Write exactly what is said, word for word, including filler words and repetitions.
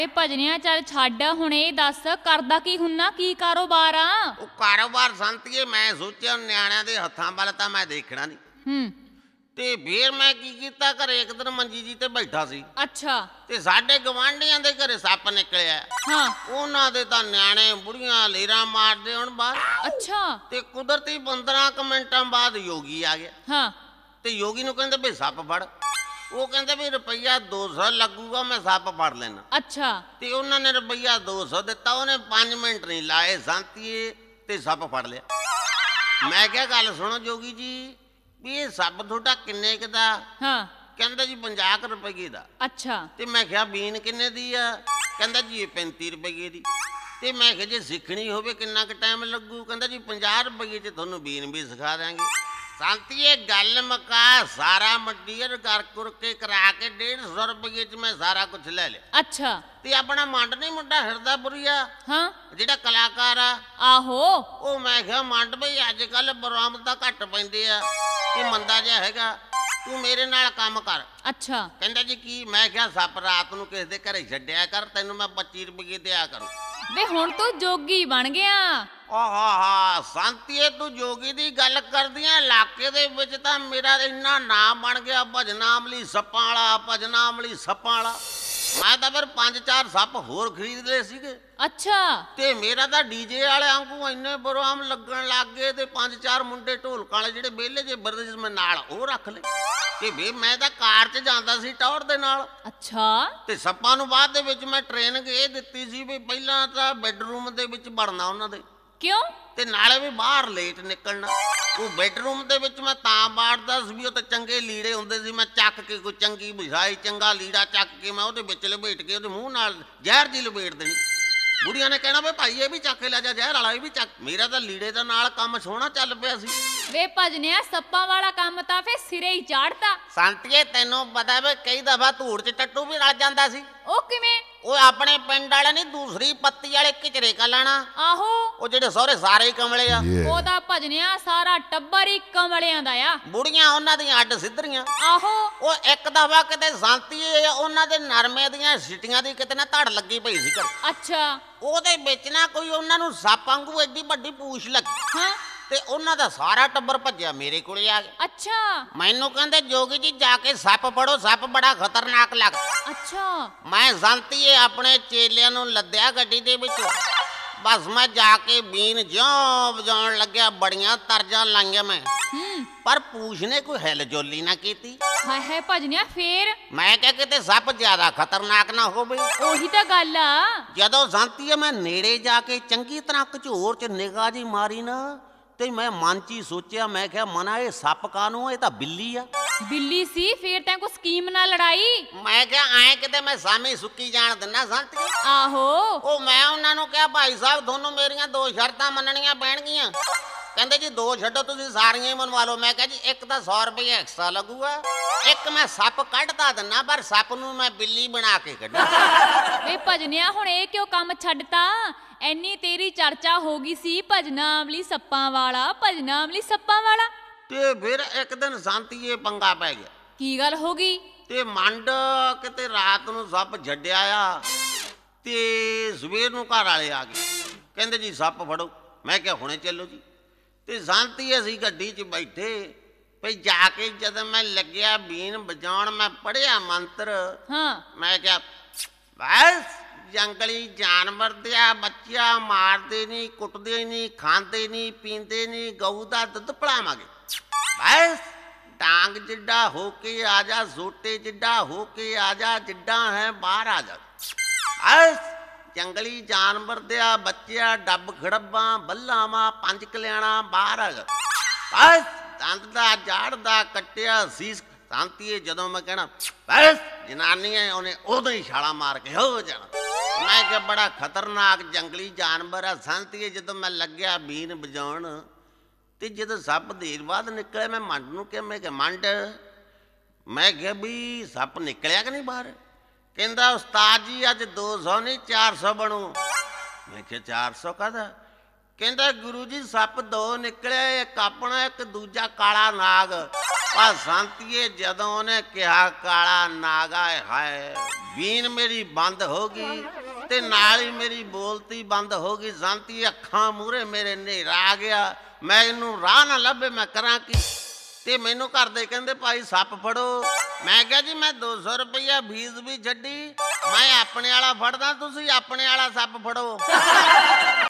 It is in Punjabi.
ਇਹ ਭਜਨਿਆ ਚੱਲ ਛੱਡ ਹੁਣ ਇਹ ਦੱਸ ਕਰਦਾ ਕੀ ਹੁੰਨਾ ਕੀ ਕਾਰੋਬਾਰ ਆ? ਉਹ ਕਾਰੋਬਾਰ ਸੰਤੀਏ ਮੈਂ ਸੋਚਿਆ ਨਿਆਣਿਆਂ ਦੇ ਹੱਥਾਂ ਵੱਲ ਤਾਂ ਮੈਂ ਦੇਖਣਾ ਨਹੀਂ ਹੂੰ ਤੇ ਫੇਰ ਮੈਂ ਕੀ ਕੀਤਾ ਘਰੇ ਇੱਕ ਦਿਨ ਮੰਜੀ ਜੀ ਤੇ ਬੈਠਾ ਸੀ ਅੱਛਾ ਤੇ ਸਾਡੇ ਗਵਾਂਢੀਆਂ ਦੇ ਘਰੇ ਸੱਪ ਨਿਕਲਿਆ ਹਾਂ ਉਹਨਾਂ ਦੇ ਤਾਂ ਨਿਆਣੇ ਬੁੜੀਆਂ ਲੇਰਾਂ ਮਾਰਦੇ ਹੁਣ ਬਾਹਰ ਅੱਛਾ ਤੇ ਕੁਦਰਤੀ ਪੰਦਰਾਂ ਕੁ ਮਿੰਟਾਂ ਬਾਅਦ ਯੋਗੀ ਆ ਗਿਆ ਹਾਂ ਤੇ ਯੋਗੀ ਨੂੰ ਕਹਿੰਦੇ ਵੀ ਸੱਪ ਫੜ ਉਹ ਕਹਿੰਦੇ ਵੀ ਰੁਪਈਆ ਦੋ ਸੌ ਲੱਗੂਗਾ ਮੈਂ ਸੱਪ ਫੜ ਲੈਣਾ ਅੱਛਾ ਤੇ ਉਹਨਾਂ ਨੇ ਰੁਪਈਆ ਦੋ ਸੌ ਦਿੱਤਾ ਉਹਨੇ ਪੰਜ ਮਿੰਟ ਨਹੀਂ ਲਾਏ ਸੰਤੀਏ ਤੇ ਸੱਪ ਫੜ ਲਿਆ ਮੈਂ ਕਿਹਾ ਗੱਲ ਸੁਣੋ ਜੋਗੀ ਜੀ ਵੀ ਇਹ ਸੱਪ ਤੁਹਾਡਾ ਕਿੰਨੇ ਕੁ ਦਾ? ਹਾਂ ਕਹਿੰਦਾ ਜੀ ਪੰਜਾਹ ਕੁ ਰੁਪਏ ਦਾ। ਅੱਛਾ ਤੇ ਮੈਂ ਕਿਹਾ ਬੀਨ ਕਿੰਨੇ ਦੀ ਆ? ਕਹਿੰਦਾ ਜੀ ਇਹ ਪੈਂਤੀ ਰੁਪਏ ਦੀ। ਤੇ ਮੈਂ ਕਿਹਾ ਜੇ ਸਿੱਖਣੀ ਹੋਵੇ ਕਿੰਨਾ ਕੁ ਟਾਈਮ ਲੱਗੂ? ਕਹਿੰਦਾ ਜੀ ਪੰਜਾਹ ਰੁਪਏ 'ਚ ਤੁਹਾਨੂੰ ਬੀਨ ਵੀ ਸਿਖਾ ਦਿਆਂਗੇ। ਸੰਤੀਏ ਗੱਲ ਮੁਕਾ ਸਾਰਾ ਮਟੀਰੀਅਲ ਕਰ ਕੁਰ ਕੇ ਕਰਾ ਕੇ ਡੇਢ ਸੌ ਰੁਪਏ 'ਚ ਮੈਂ ਸਾਰਾ ਕੁਝ ਲੈ ਲਿਆ। ਅੱਛਾ ਤੇ ਆਪਣਾ ਮੰਡ ਨਹੀਂ ਮੁੰਡਾ ਹਿਰਦਾਪੁਰੀਆ ਹਾਂ ਜਿਹੜਾ ਕਲਾਕਾਰ ਆ ਆਹੋ ਉਹ ਮੈਂ ਕਿਹਾ ਮੰਡ ਬਈ ਅੱਜ ਕੱਲ ਬਰਾਮਦਾਂ ਘੱਟ ਪੈਂਦੇ ਆ ਕਿ ਮੰਦਾ ਜਿਹਾ ਹੈਗਾ ਤੂੰ ਮੇਰੇ ਨਾਲ ਕੰਮ ਕਰ। ਅੱਛਾ ਕਹਿੰਦਾ ਜੀ ਕੀ? ਮੈਂ ਕਿਹਾ ਸੱਪ ਰਾਤ ਨੂੰ ਕਿਸੇ ਦੇ ਘਰੇ ਛੱਡਿਆ ਕਰ ਤੈਨੂੰ ਮੈਂ ਪੱਚੀ ਰੁਪਏ ਦਿਆ ਕਰੂੰ। ਵੇ ਹੁਣ ਤੂੰ ਜੋਗੀ ਬਣ ਗਿਆ। ਆਹਾ ਸੰਤੀਏ ਤੂੰ ਜੋਗੀ ਦੀ ਗੱਲ ਕਰਦੀਆਂ ਇਲਾਕੇ ਦੇ ਵਿੱਚ ਤਾਂ ਮੇਰਾ ਇੰਨਾ ਨਾਮ ਬਣ ਗਿਆ ਭਜਨਾਮਲੀ ਸੱਪਾਂ ਵਾਲਾ ਭਜਨਾਮਲੀ ਸੱਪਾਂ ਵਾਲਾ। ਮੈਂ ਤਾਂ ਫਿਰ ਪੰਜ ਚਾਰ ਸੱਪ ਹੋਰ ਖਰੀਦ ਲਏ ਸੀਗੇ। ਅੱਛਾ ਤੇ ਮੇਰਾ ਤਾਂ ਡੀਜੇ ਵਾਲੇ ਵਾਂਗੂ ਇੰਨੇ ਬਰਾਮ ਲੱਗਣ ਲੱਗ ਗਏ ਤੇ ਪੰਜ ਚਾਰ ਮੁੰਡੇ ਢੋਲਕਾਂ ਵਾਲੇ ਜਿਹੜੇ ਵਿਹਲੇ ਜੇ ਬਰਦੇ ਜਿਸ ਮੈਂ ਨਾਲ ਉਹ ਰੱਖ ਲਏ ਤੇ ਵੇ ਮੈਂ ਤਾਂ ਕਾਰ 'ਚ ਜਾਂਦਾ ਸੀ ਟੌਰ ਦੇ ਨਾਲ। ਅੱਛਾ ਤੇ ਸੱਪਾਂ ਨੂੰ ਬਾਅਦ ਦੇ ਵਿੱਚ ਮੈਂ ਟ੍ਰੇਨਿੰਗ ਇਹ ਦਿੱਤੀ ਸੀ ਵੀ ਪਹਿਲਾਂ ਤਾਂ ਬੈੱਡਰੂਮ ਦੇ ਵਿੱਚ ਵੜਨਾ ਉਹਨਾਂ ਦੇ ਕਿਉਂ? ਤੇ ਨਾਲੇ ਵੀ ਬਾਹਰ ਲੇਟ ਨਿਕਲਣਾ। ਉਹ ਬੈੱਡਰੂਮ ਦੇ ਵਿੱਚ ਮੈਂ ਤਾਂ ਬਾੜਦਾ ਸੀ ਵੀ ਉਹ ਤਾਂ ਚੰਗੇ ਲੀੜੇ ਹੁੰਦੇ ਸੀ ਮੈਂ ਚੱਕ ਕੇ ਕੋਈ ਚੰਗੀ ਬੁਝਾਈ ਚੰਗਾ ਲੀੜਾ ਚੱਕ ਕੇ ਮੈਂ ਉਹਦੇ ਵਿੱਚ ਲਪੇਟ ਕੇ ਉਹਦੇ ਮੂੰਹ ਨਾਲ ਜ਼ਹਿਰ ਜੀ ਲਪੇਟ ਦੇਣੀ। ਬੁੜੀਆਂ ਨੇ ਕਹਿਣਾ ਵੀ ਭਾਈ ਇਹ ਵੀ ਚੱਕ ਕੇ ਲੈ ਜਾ ਜ਼ਹਿਰ ਵਾਲਾ ਇਹ ਵੀ ਚੱਕ। ਮੇਰਾ ਤਾਂ ਲੀੜੇ ਦਾ ਨਾਲ ਕੰਮ ਸੋਹਣਾ ਚੱਲ ਪਿਆ ਸੀ। ਵੇ ਭਜਨਿਆ ਸੱਪਾਂ ਵਾਲਾ ਕੰਮ ਤਾਂ ਫੇ ਸਿਰੇ ਹੀ ਚਾੜਤਾ। ਸੰਤੀਏ ਤੈਨੂੰ ਪਤਾ ਵੇ ਕਈ ਦਫਾ ਧੂੜ 'ਚ ਟੱਟੂ ਵੀ ਰਲ ਜਾਂਦਾ ਸੀ। ਉਹ ਕਿਵੇਂ? ਉਹ ਆਪਣੇ ਪਿੰਡ ਵਾਲੇ ਨਹੀਂ ਦੂਸਰੀ ਪੱਤੀ ਵਾਲੇ ਕਿਚਰੇ ਕਾ ਲੈਣਾ। ਆਹੋ ਉਹ ਜਿਹੜੇ ਸਹੁਰੇ ਸਾਰੇ ਹੀ ਕਮਲੇ ਆ। ਉਹਦਾ ਭਜਨਿਆ ਸਾਰਾ ਟੱਬਰ ਹੀ ਕਮਲਿਆਂ ਦਾ ਆ। ਬੁੜੀਆਂ ਉਹਨਾਂ ਦੀਆਂ ਅੱਡ ਸਿੱਧਰੀਆਂ। ਆਹੋ ਉਹ ਇੱਕ ਦਫਾ ਕਿਤੇ ਸੰਤੀਏ ਉਹਨਾਂ ਦੇ ਨਰਮੇ ਦੀਆਂ ਸਿੱਟੀਆਂ ਦੀ ਕਿਤੇ ਨਾ ਧੜ ਲੱਗੀ ਪਈ ਸੀ ਘਰ। ਅੱਛਾ ਉਹਦੇ ਵਿੱਚ ਨਾ ਕੋਈ ਉਹਨਾਂ ਨੂੰ ਸੱਪ ਵਾਂਗੂ ਐਡੀ ਵੱਡੀ ਪੂਛ ਲੱਗੀ ਹਾਂ ਤੇ ਉਹਨਾਂ ਦਾ ਸਾਰਾ ਟੱਬਰ ਭੱਜਿਆ ਮੇਰੇ ਕੋਲੇ ਆ ਗਿਆ। ਅੱਛਾ ਮੈਨੂੰ ਕਹਿੰਦੇ ਜੋਗੀ ਜੀ ਜਾ ਕੇ ਸੱਪ ਫੜੋ ਸੱਪ ਬੜਾ ਖਤਰਨਾਕ ਲੱਗਦਾ। ਅੱਛਾ ਮੈਂ ਸੰਤੀਏ ਆਪਣੇ ਚੇਲਿਆਂ ਨੂੰ ਲੱਦਿਆ ਗੱਡੀ ਦੇ ਵਿੱਚ ਬਸ ਮੈਂ ਜਾ ਕੇ ਬੀਨ ਜਿਉਂ ਵਜਾਉਣ ਲੱਗਿਆ ਬੜੀਆਂ ਤਰਜਾਂ ਲਾਈਆਂ ਮੈਂ ਹੂੰ ਪਰ ਪੂਛ ਨੇ ਕੋਈ ਹਿਲ ਜੋਲੀ ਨਾ ਕੀਤੀ। ਹਾਏ ਹਾਏ ਭਜਨਿਆ ਫੇਰ? ਮੈਂ ਕਿਹਾ ਕਿਤੇ ਸੱਪ ਜ਼ਿਆਦਾ ਖਤਰਨਾਕ ਨਾ ਹੋਵੇ। ਉਹੀ ਤਾਂ ਗੱਲ ਆ। ਜਦੋਂ ਸੰਤੀਏ ਮੈਂ ਨੇੜੇ ਜਾ ਕੇ ਚੰਗੀ ਤਰ੍ਹਾਂ ਘਚੋਰ 'ਚ ਨਿਗਾਹ ਜੀ ਮਾਰੀ ਨਾ ਤੇ ਮੈਂ ਮਨ 'ਚ ਹੀ ਸੋਚਿਆ ਮੈਂ ਕਿਹਾ ਮਨਾ ਇਹ ਸੱਪ ਕਾਹਨੂੰ ਇਹ ਤਾਂ ਬਿੱਲੀ ਆ। ਬਿੱਲੀ ਸੀ ਫੇਰ ਤੈਂ ਕੋਈ ਸਕੀਮ ਨਾਲ ਲੜਾਈ? ਮੈਂ ਕਿਹਾ ਐਂ ਕਿਤੇ ਮੈਂ ਸਾਮੀ ਸੁੱਕੀ ਜਾਣ ਦਿੰਨਾ ਸੰਤੀਏ। ਆਹੋ ਉਹ ਮੈਂ ਉਹਨਾਂ ਨੂੰ ਕਿਹਾ ਭਾਈ ਸਾਹਿਬ ਤੁਹਾਨੂੰ ਮੇਰੀਆਂ ਦੋ ਸ਼ਰਤਾਂ ਮੰਨਣੀਆਂ ਪੈਣਗੀਆਂ। ਕਹਿੰਦੇ ਜੀ ਦੋ ਛੱਡੋ ਤੁਸੀਂ ਸਾਰੀਆਂ ਹੀ ਮੰਨਵਾ ਲਓ। ਮੈਂ ਕਿਹਾ ਜੀ ਇੱਕ ਤਾਂ ਸੌ ਰੁਪਏ ਐਕਸਟਰਾ ਲੱਗੂਗਾ ਇੱਕ ਮੈਂ ਸੱਪ ਕੱਢਦਾ ਦਿੰਨਾ ਪਰ ਸੱਪ ਨੂੰ ਮੈਂ ਬਿੱਲੀ ਬਣਾ ਕੇ ਕੱਢਾਂ। ਵੇ ਭਜਨਿਆ ਹੁਣ ਇਹ ਕਿਉਂ ਕੰਮ ਛੱਡਤਾ? ਐਨੀ ਤੇਰੀ ਚਰਚਾ ਹੋ ਗਈ ਸੀ ਭਜਨਾਮਲੀ ਸੱਪਾਂ ਵਾਲਾ ਭਜਨਾਮਲੀ ਸੱਪਾਂ ਵਾਲਾ। ਤੇ ਫਿਰ ਇੱਕ ਦਿਨ ਸੰਤੀਏ ਪੰਗਾ ਪੈ ਗਿਆ। ਕੀ ਗੱਲ ਹੋ ਗਈ? ਤੇ ਮੰਡ ਕਿਤੇ ਰਾਤ ਨੂੰ ਸੱਪ ਛੱਡਿਆ ਆ ਤੇ ਸਵੇਰ ਨੂੰ ਘਰ ਵਾਲੇ ਆ ਗਏ ਕਹਿੰਦੇ ਜੀ ਸੱਪ ਫੜੋ। ਮੈਂ ਕਿਹਾ ਹੁਣੇ ਚੱਲੋ ਜੀ। ਤੇ ਸੰਤੀਏ ਅਸੀਂ ਗੱਡੀ 'ਚ ਬੈਠੇ ਭਈ ਜਾ ਕੇ ਜਦੋਂ ਮੈਂ ਲੱਗਿਆ ਬੀਨ ਵਜਾਉਣ ਮੈਂ ਪੜ੍ਹਿਆ ਮੰਤਰ। ਹਾਂ ਮੈਂ ਕਿਹਾ ਬਸ ਜੰਗਲੀ ਜਾਨਵਰ ਦਿਆ ਬੱਚਾ ਮਾਰਦੇ ਨਹੀਂ ਕੁੱਟਦੇ ਨਹੀਂ ਖਾਂਦੇ ਨਹੀਂ ਪੀਂਦੇ ਨਹੀਂ ਗਊ ਦਾ ਦੁੱਧ ਪਿਲਾਵਾਂਗੇ। ਬਸ ਟਾਂਗ ਜਿੱਡਾ ਹੋ ਕੇ ਆ ਜਾ ਸੋਟੇ ਜਿੱਡਾ ਹੋ ਕੇ ਆ ਜਾ ਜਿੱਡਾ ਹੈ ਬਾਹਰ ਆ ਜਾ। ਬਸ ਜੰਗਲੀ ਜਾਨਵਰ ਦਿਆ ਬੱਚਿਆ ਡੱਬ ਖੜੱਬਾਂ ਬੱਲਾਵਾਂ ਪੰਜ ਕਲਿਆਣਾ ਬਾਹਰ ਆ ਜਾ। ਬਸ ਦੰਦ ਦਾ ਜਾੜ ਦਾ ਕੱਟਿਆ ਸੀਸ। ਸੰਤੀਏ ਜਦੋਂ ਮੈਂ ਕਹਿਣਾ ਬਸ ਜਨਾਨੀ ਹੈ ਉਹਨੇ ਉਦੋਂ ਹੀ ਛਾਲਾ ਮਾਰ ਕੇ ਹੋ ਜਾਣਾ। ਮੈਂ ਕਿਹਾ ਬੜਾ ਖਤਰਨਾਕ ਜੰਗਲੀ ਜਾਨਵਰ ਆ। ਸੰਤੀਏ ਜਦੋਂ ਮੈਂ ਲੱਗਿਆ ਬੀਨ ਵਜਾਉਣ ਤੇ ਜਦੋਂ ਸੱਪ ਦੇਰ ਬਾਅਦ ਨਿਕਲਿਆ ਮੈਂ ਮੰਡ ਨੂੰ ਕਿਹਾ ਮੈਂ ਕਿਹਾ ਮੰਡ ਮੈਂ ਕਿਹਾ ਵੀ ਸੱਪ ਨਿਕਲਿਆ ਕਿ ਨਹੀਂ ਬਾਹਰ? ਕਹਿੰਦਾ ਉਸਤਾਦ ਜੀ ਅੱਜ ਦੋ ਸੌ ਨਹੀਂ ਚਾਰ ਸੌ ਬਣੂ। ਮੈਂ ਕਿਹਾ ਚਾਰ ਸੌ ਕਾਹਦਾ? ਕਹਿੰਦਾ ਗੁਰੂ ਜੀ ਸੱਪ ਦੋ ਨਿਕਲਿਆ ਇੱਕ ਆਪਣਾ ਇੱਕ ਦੂਜਾ ਕਾਲਾ ਨਾਗ। ਆ ਸੰਤੀਏ ਜਦੋਂ ਉਹਨੇ ਕਿਹਾ ਕਾਲਾ ਨਾਗਾ ਹਾਏ ਬੀਨ ਮੇਰੀ ਬੰਦ ਹੋ ਗਈ ਤੇ ਨਾਲ ਹੀ ਮੇਰੀ ਬੋਲਤੀ ਬੰਦ ਹੋ ਗਈ। ਸੰਤੀ ਅੱਖਾਂ ਮੂਹਰੇ ਮੇਰੇ ਹਨੇਰਾ ਆ ਗਿਆ। ਮੈਂ ਇਹਨੂੰ ਰਾਹ ਨਾ ਲੱਭੇ ਮੈਂ ਕਰਾਂ ਕੀ। ਤੇ ਮੈਨੂੰ ਘਰ ਦੇ ਕਹਿੰਦੇ ਭਾਈ ਸੱਪ ਫੜੋ। ਮੈਂ ਕਿਹਾ ਜੀ ਮੈਂ ਦੋ ਸੌ ਰੁਪਈਆ ਫੀਸ ਵੀ ਛੱਡੀ, ਮੈਂ ਆਪਣੇ ਵਾਲਾ ਫੜਦਾ, ਤੁਸੀਂ ਆਪਣੇ ਵਾਲਾ ਸੱਪ ਫੜੋ।